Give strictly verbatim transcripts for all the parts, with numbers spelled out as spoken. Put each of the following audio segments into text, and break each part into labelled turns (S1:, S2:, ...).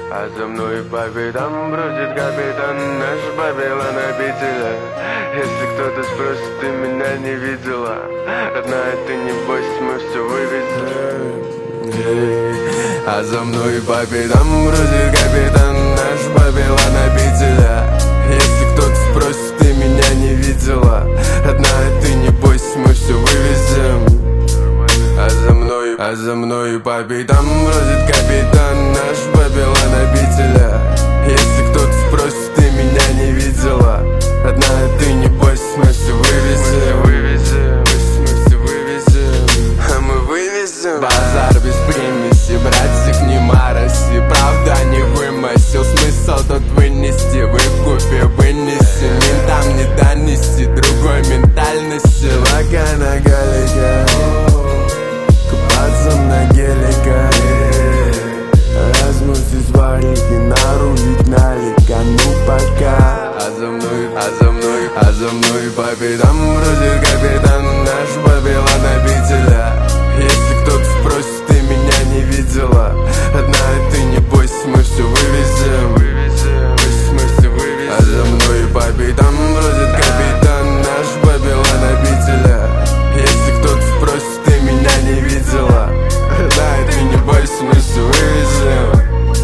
S1: А за мной по пятам бродит капитан наш Вавилон обителя. Если кто-то спросит, ты меня не видела, родная, ты небось, мы все вывезем. А за мной по пятам бродит капитан наш Вавилон обителя. Если кто-то спросит, ты меня не видела, родная, ты небось, мы все вывезем. А за мной, а за мной по пятам бродит капитан наш Вавилон обителя. Если кто-то спросит, ты меня не видела, родная, ты небось, мы все вывезем. Мы все вывезем, а мы вывезем. Базар без примеси, братик, не мароси. Правда не вымысел, смысл тот вынести. В купе вынеси, ментам не донести другой ментальности. Лака на галика, купаться на гелика, размутить варики, нарулить налика, ну пока. А за мной, а за мной, а за мной по пятам бродит капитан наш Вавилон обителя. Если кто-то спросит, ты меня не видела, родная, ты небось, мы все вывезем. Мы все вывезем. А за мной по пятам бродит капитан наш Вавилон обителя. Если кто-то спросит, ты меня не видела, родная, ты небось, мы все вывезем.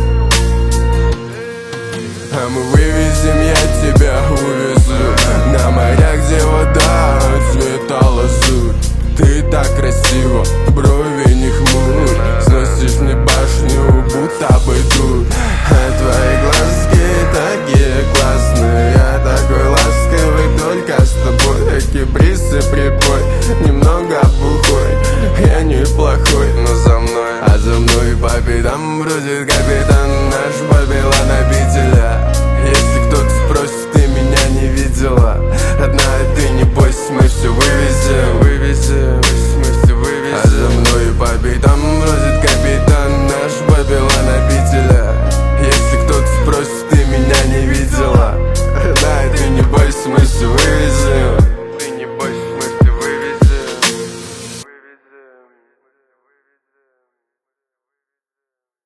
S1: А мы вывезем, я тебя увезу на моря, где вода цвета лазурь. Ты так красиво, брови не хмурь, сносишь мне башню, будто бы тут. А твои глазки такие классные, я такой ласковый только с тобой. Киприс и припой, немного бухой, я неплохой, но за мной. А за мной по пятам бродит капитан наш Вавилон обителя. Если кто-то спросит, ты меня не видела, родная, ты небось, мы все вывезем.